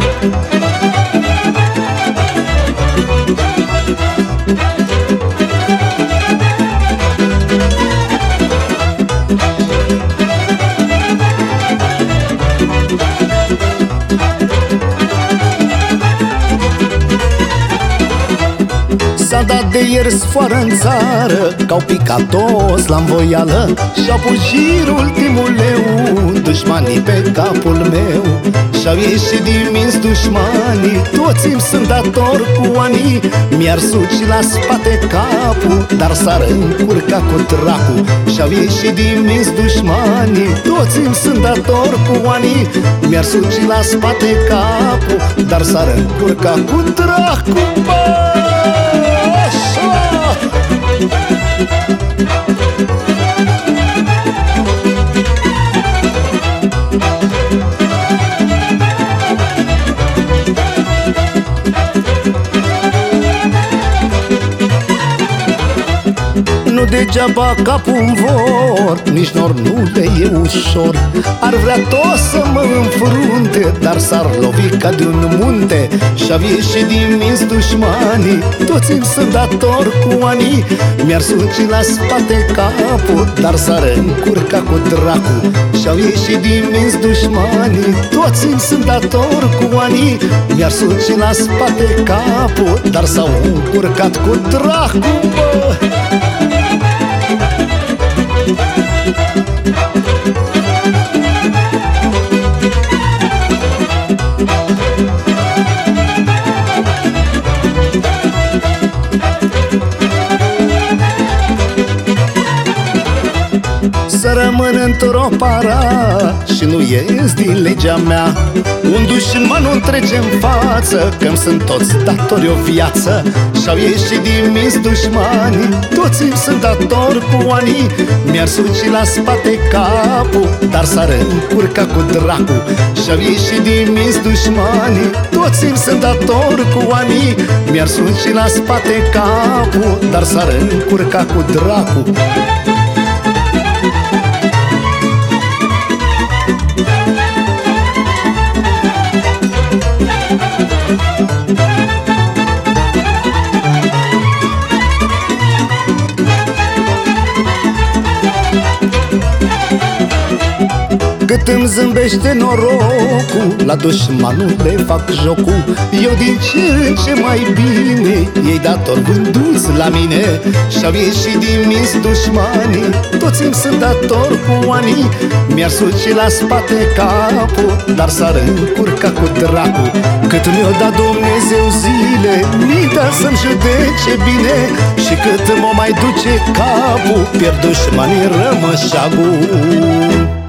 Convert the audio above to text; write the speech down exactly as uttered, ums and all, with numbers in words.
S-a dat de ieri sfoară în țară, că-au picat toți la învoială și-au pus și ultimul leu, dușmanii pe capul meu. Și-au ieșit din minți dușmanii, toți îmi sunt dator cu anii. Mi-ar suci la spate capul, dar s-ar încurca cu dracu. Și-au ieșit din minți dușmanii, toți îmi sunt dator cu anii. Mi-ar suci la spate capul, dar s-ar încurca cu dracu. Bă! Nu degeaba capul vor, nici nor nu le e ușor. Ar vrea tot să mă înfrunte, dar s-ar lovi ca de un munte. Și-au ieșit din minți dușmanii, toți îmi sunt dator cu anii. Mi-ar suci la spate capul, dar s-ar încurca cu dracu. Și-au ieșit din minți dușmanii, toți îmi sunt dator cu anii. Mi-ar suci la spate capul, dar s-au încurcat cu dracu, bă! Să rămân într-o para și nu ies din legea mea. Un dușman nu trece în față, că-mi sunt toți datori o viață. Și-au ieșit din minți dușmanii, toți îmi sunt datori cu anii. Mi-ar suci la spate capul, dar s-ar încurca cu dracu. Și-au ieșit din minți dușmanii, toți îmi sunt datori cu anii. Mi-ar suci la spate capul, dar s-ar încurca cu dracu. Cât îmi zâmbește norocul, la dușmanul le fac jocul. Eu din ce în ce mai bine, ei dator vânduți la mine. Și-au ieșit din minți dușmanii, toți îmi sunt dator cu anii. Mi-ar suci la spate capul, dar s-ar încurca cu dracu. Cât mi-o dat Dumnezeu zile, mi da să-mi judece bine. Și cât mă mai duce capul, pierd dușmanii rămășagul.